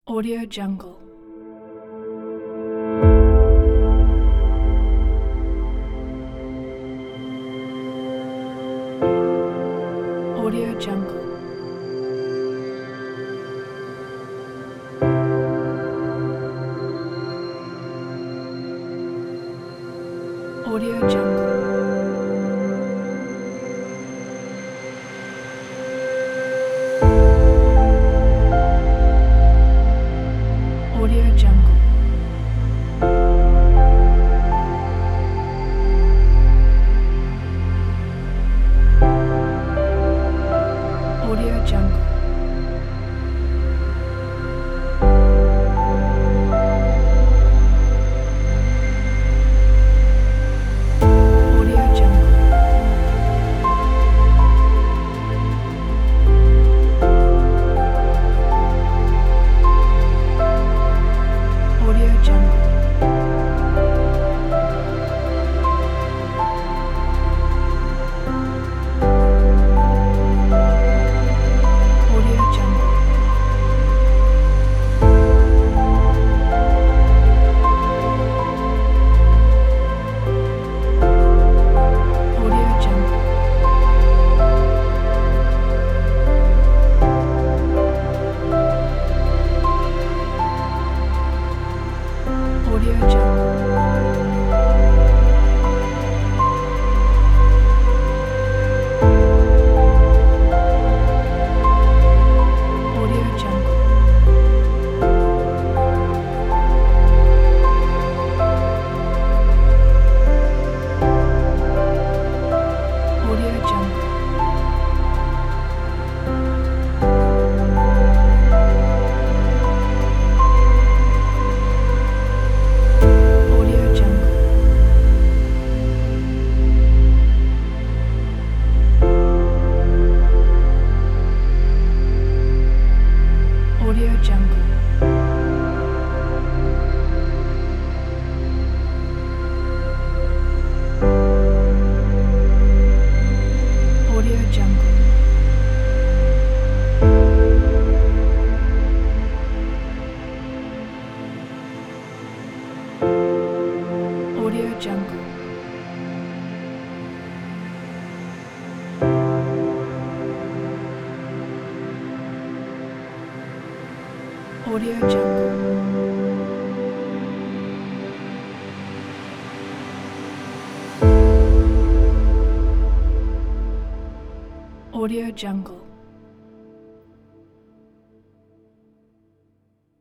Audio Jungle. Audio Jungle. Audio Jungle. Audio Jungle. Audio Jungle. Audio Jungle. Audio Jungle. Audio Jungle. Audio Jungle. Audio Jungle. Audio Jungle. Audio Jungle. Audio Jungle. Audio Jungle. Audio Jungle. Audio Jungle. Audio Jungle. Audio Jungle.